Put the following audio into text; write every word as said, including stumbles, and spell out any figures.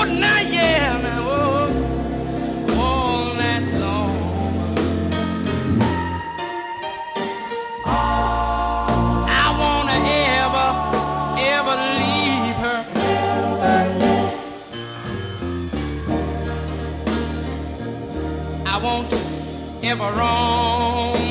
all night, yeah, now, oh, all night long. I wanna ever, ever leave her. I won't ever wrong